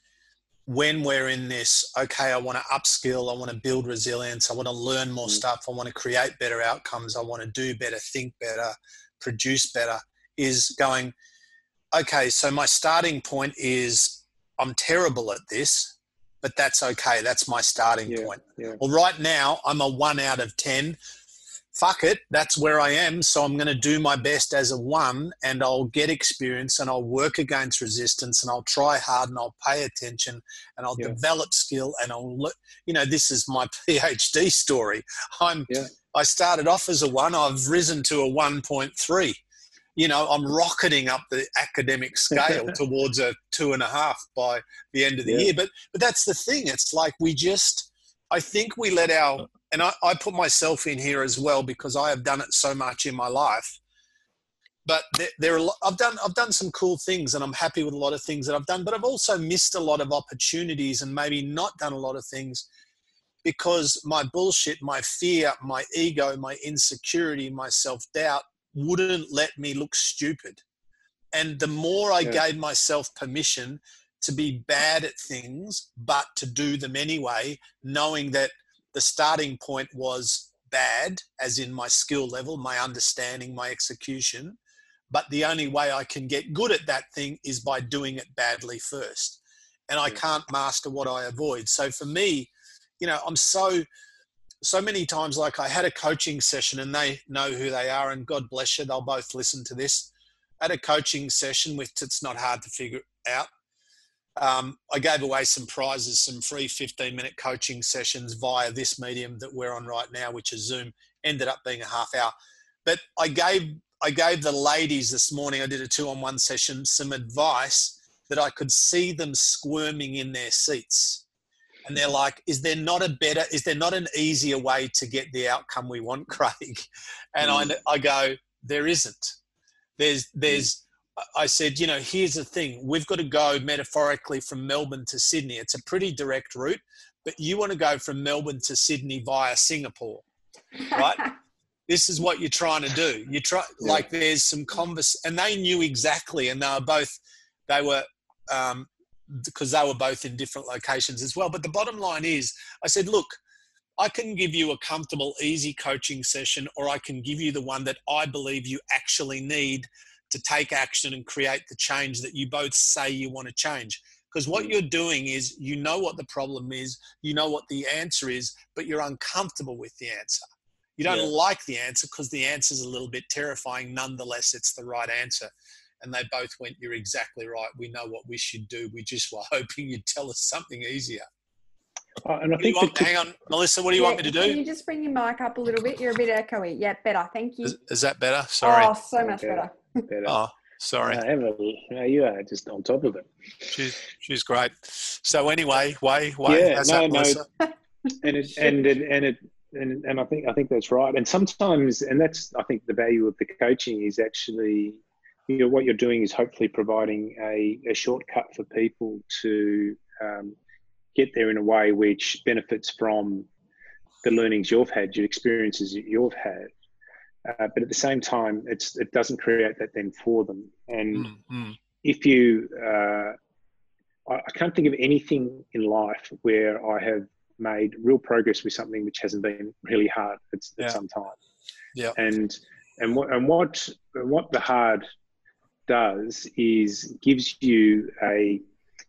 when we're in this, okay, I want to upskill, I want to build resilience, I want to learn more mm. stuff, I want to create better outcomes, I want to do better, think better, produce better, is going, okay, so my starting point is I'm terrible at this, but that's okay. That's my starting yeah, point. Yeah. Well, right now I'm a one out of ten. Fuck it, that's where I am. So I'm going to do my best as a one, and I'll get experience, and I'll work against resistance, and I'll try hard, and I'll pay attention, and I'll yeah. develop skill, and I'll look, you know, this is my PhD story. I'm, yeah. I started off as a one, I've risen to a one point three. You know, I'm rocketing up the academic scale towards a two and a half by the end of the yeah. year. But, but that's the thing. It's like we just, I think we let our, and I, I put myself in here as well because I have done it so much in my life. But there, there are, I've done, I've done some cool things, and I'm happy with a lot of things that I've done. But I've also missed a lot of opportunities and maybe not done a lot of things because my bullshit, my fear, my ego, my insecurity, my self-doubt wouldn't let me look stupid. And the more I yeah. gave myself permission to be bad at things, but to do them anyway, knowing that the starting point was bad, as in my skill level, my understanding, my execution, but the only way I can get good at that thing is by doing it badly first. And I can't master what I avoid. So for me, you know, I'm so... so many times, like I had a coaching session, and they know who they are, and God bless you, they'll both listen to this. I had a coaching session with, it's not hard to figure out. Um, I gave away some prizes, some free fifteen minute coaching sessions via this medium that we're on right now, which is Zoom. Ended up being a half hour. But I gave, I gave the ladies this morning, I did a two on one session, some advice that I could see them squirming in their seats. And they're like, is there not a better, is there not an easier way to get the outcome we want, Craig? And mm. I, I go, there isn't. There's, there's, mm. I said, you know, here's the thing. We've got to go metaphorically from Melbourne to Sydney. It's a pretty direct route, but you want to go from Melbourne to Sydney via Singapore, right? This is what you're trying to do. You try, yeah. like there's some converse, and they knew exactly, and they were both, they were, um, because they were both in different locations as well. But the bottom line is, I said, look, I can give you a comfortable, easy coaching session, or I can give you the one that I believe you actually need to take action and create the change that you both say you want to change. Because what you're doing is, you know what the problem is, you know what the answer is, but you're uncomfortable with the answer. You don't yeah. like the answer because the answer is a little bit terrifying. Nonetheless, it's the right answer. And they both went, you're exactly right. We know what we should do. We just were hoping you'd tell us something easier. Uh, and I what think want, to, hang on, Melissa, what do you yeah, want me to do? Can you just bring your mic up a little bit? You're a bit echoey. Yeah, better. Thank you. Is, is that better? Sorry. Oh, so much better. better. Oh, sorry. Uh, Emily, you are just on top of it. She's she's great. So anyway, way, way. Yeah, how's no, that, no. Melissa? And it, and it, and it, and and I think I think that's right. And sometimes, and that's I think the value of the coaching is actually you know, what you're doing is hopefully providing a, a shortcut for people to um, get there in a way which benefits from the learnings you've had, your experiences that you've had. Uh, but at the same time, it's it doesn't create that then for them. And mm-hmm. if you, uh, I, I can't think of anything in life where I have made real progress with something which hasn't been really hard at, yeah. at some time. Yeah. And and what and what what the hard does is gives you a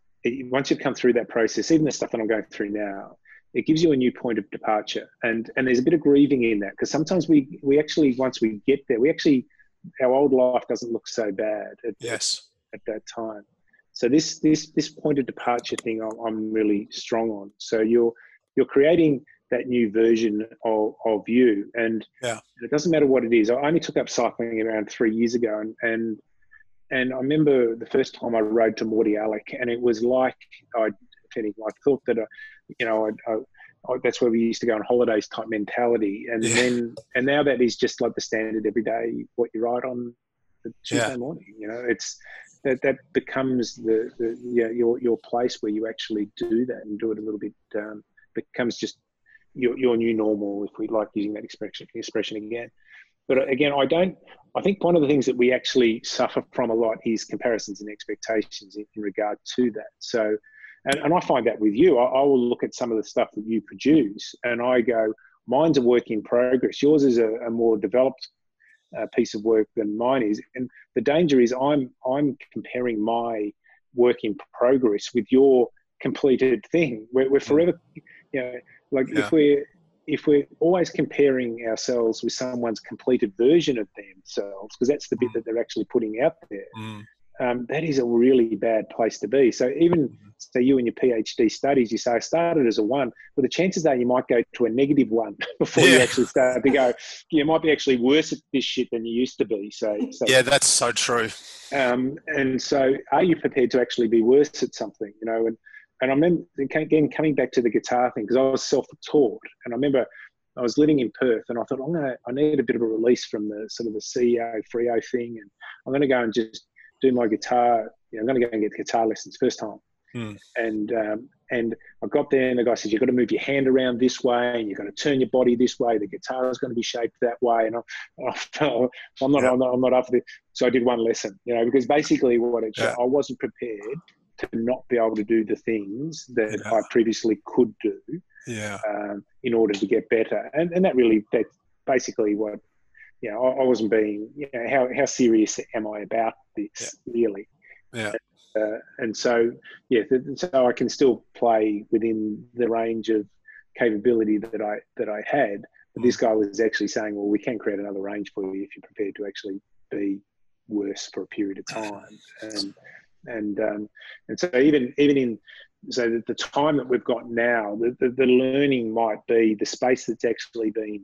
once you've come through that process, even the stuff that I'm going through now, it gives you a new point of departure. And and there's a bit of grieving in that, because sometimes we we actually, once we get there, we actually, our old life doesn't look so bad at, yes. at, at that time. So this this this point of departure thing I'm, I'm really strong on. So you're you're creating that new version of, of you. And yeah. it doesn't matter what it is. I only took up cycling around three years ago, and and And I remember the first time I rode to Morty Alec, and it was like I, I thought that, uh, you know, I, I, I, that's where we used to go on holidays type mentality. And yeah. then, and now that is just like the standard every day, what you ride on the Tuesday yeah. morning. You know, it's that that becomes the, the yeah your your place where you actually do that and do it a little bit. Um, becomes just your your new normal, if we like using that expression expression again. But again, I don't, I think one of the things that we actually suffer from a lot is comparisons and expectations in, in regard to that. So, and, and I find that with you, I, I will look at some of the stuff that you produce and I go, mine's a work in progress. Yours is a, a more developed uh, piece of work than mine is. And the danger is I'm, I'm comparing my work in progress with your completed thing. We're, we're forever, you know, like yeah. if we're, if we're always comparing ourselves with someone's completed version of themselves, because that's the bit that they're actually putting out there, mm. um, that is a really bad place to be. So even, say you and your PhD studies, you say, I started as a one, but the chances are you might go to a negative one before yeah. you actually start to go, you might be actually worse at this shit than you used to be. So, so yeah, that's so true. Um, and so are you prepared to actually be worse at something, you know, and, And I remember, again, coming back to the guitar thing, because I was self-taught. And I remember I was living in Perth and I thought, I'm gonna, I need a bit of a release from the sort of the C E O, Freo thing. And I'm going to go and just do my guitar. You know, I'm going to go and get guitar lessons first time. Hmm. And um, and I got there and the guy said, you've got to move your hand around this way and you've got to turn your body this way. The guitar is going to be shaped that way. And I, I felt, I'm, not, yeah. I'm, not, I'm not up for this. So I did one lesson, you know, because basically what it showed, yeah. I wasn't prepared to not be able to do the things that yeah. I previously could do yeah. um, in order to get better. And and that really, that's basically what, you know, I, I wasn't being, you know, how, how serious am I about this yeah. really? Yeah. Uh, and so, yeah, th- so I can still play within the range of capability that I, that I had. But mm. this guy was actually saying, well, we can create another range for you if you're prepared to actually be worse for a period of time. And, And um, and so even even in so the, the time that we've got now, the, the, the learning might be the space that's actually been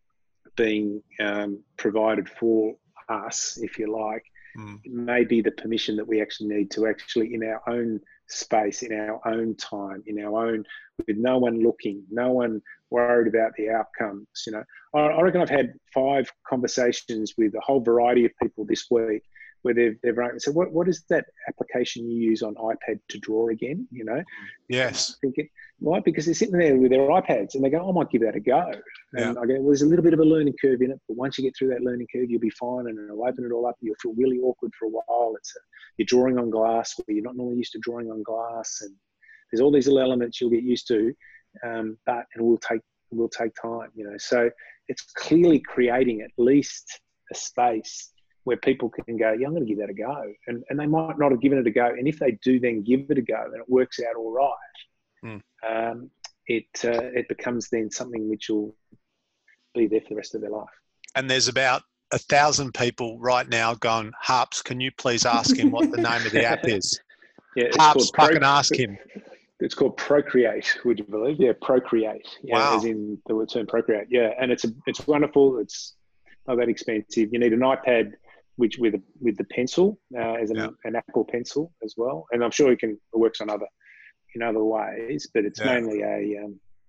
being um, provided for us, if you like, mm. may be the permission that we actually need to actually in our own space, in our own time, in our own, with no one looking, no one worried about the outcomes. You know, I, I reckon I've had five conversations with a whole variety of people this week, where they've, they've run, so what, what is that application you use on iPad to draw again, you know? Yes. Thinking, why? Because they're sitting there with their iPads and they go, oh, I might give that a go. And yeah. I go, well, there's a little bit of a learning curve in it, but once you get through that learning curve, you'll be fine and it'll open it all up. You'll feel really awkward for a while. It's a, you're drawing on glass where you're not normally used to drawing on glass. And there's all these little elements you'll get used to, um, but it will take, it will take time, you know? So it's clearly creating at least a space where people can go, yeah, I'm going to give that a go. And and they might not have given it a go. And if they do then give it a go and it works out all right, mm. um, it uh, it becomes then something which will be there for the rest of their life. And there's about a thousand people right now going, Harps, can you please ask him what the name of the app is? Yeah, it's Harps, called Pro- fucking ask him. It's called Procreate, would you believe? Yeah, Procreate. Yeah, wow. As in the term Procreate. Yeah, and it's a, it's wonderful. It's not that expensive. You need an iPad, which with a, with the pencil uh, as an, yeah. an Apple Pencil as well, and I'm sure it can it works on other in other ways, but it's yeah. mainly a um,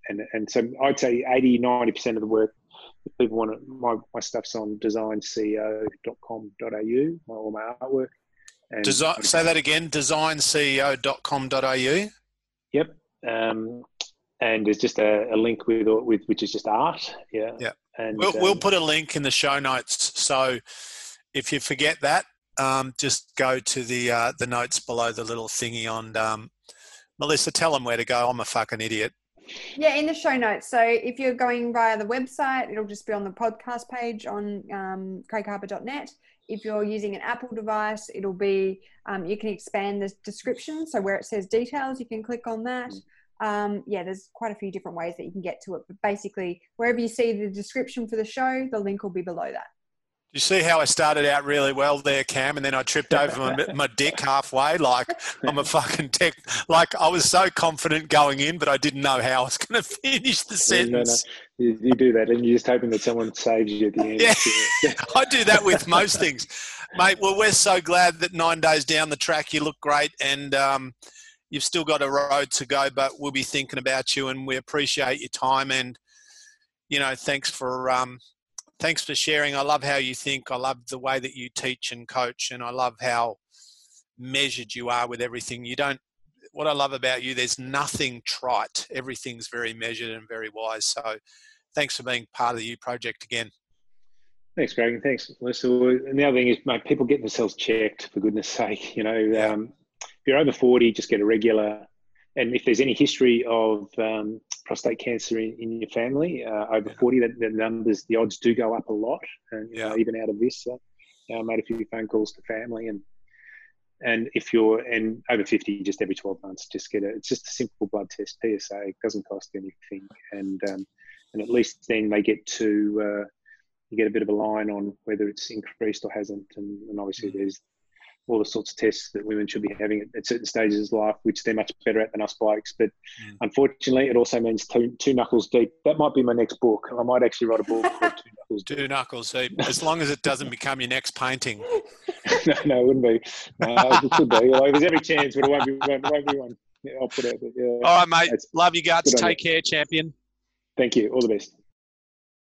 and and so I'd say eighty, ninety percent of the work, if people want it, my, my stuff's on design c e o dot com dot a u, all my artwork. And Design, say that again, design c e o dot com dot a u. Yep. Um, and there's just a, a link with, with which is just art. Yeah. Yeah. And we'll, um, we'll put a link in the show notes. So if you forget that, um, just go to the uh, the notes below the little thingy on. Um, Melissa, tell them where to go. I'm a fucking idiot. Yeah, in the show notes. So if you're going via the website, it'll just be on the podcast page on um, craig harper dot net. If you're using an Apple device, it'll be, um, you can expand the description. So where it says details, you can click on that. Um, yeah, there's quite a few different ways that you can get to it. But basically, wherever you see the description for the show, the link will be below that. You see how I started out really well there, Cam, and then I tripped over my, my dick halfway. Like I'm a fucking tech. Like I was so confident going in, but I didn't know how I was going to finish the sentence. No, no. You, you do that, and you're just hoping that someone saves you at the end. Yeah, I do that with most things, mate. Well, we're so glad that nine days down the track, you look great, and um, you've still got a road to go, but we'll be thinking about you, and we appreciate your time. And you know, thanks for. Um, Thanks for sharing. I love how you think. I love the way that you teach and coach, and I love how measured you are with everything. You don't, what I love about you, there's nothing trite. Everything's very measured and very wise. So thanks for being part of the U Project again. Thanks, Greg, and thanks, Melissa. And the other thing is, mate, people getting themselves checked, for goodness sake. You know, Yeah. um, if you're over forty, just get a regular. And if there's any history of um, prostate cancer in, in your family, uh, over Yeah. forty, the, the numbers, the odds do go up a lot. And you Yeah. know, even out of this, uh, I made a few phone calls to family, and and if you're and over fifty, just every twelve months, just get a. It's just a simple blood test, P S A. It doesn't cost anything, and um, and at least then they get to uh, you get a bit of a line on whether it's increased or hasn't, and, and obviously Mm. there's all the sorts of tests that women should be having at, at certain stages of life, which they're much better at than us blokes. But Mm. unfortunately, it also means two, two knuckles deep. That might be my next book. I might actually write a book called Two Knuckles Deep. Two knuckles deep. As long as it doesn't become your next painting. no, no, it wouldn't be. Uh, it could be. Well, there's every chance, but it won't be, won't, won't be one. Yeah, I'll put it. Yeah. All right, mate. That's Love you guts. good on Take care, champion. Thank you. All the best.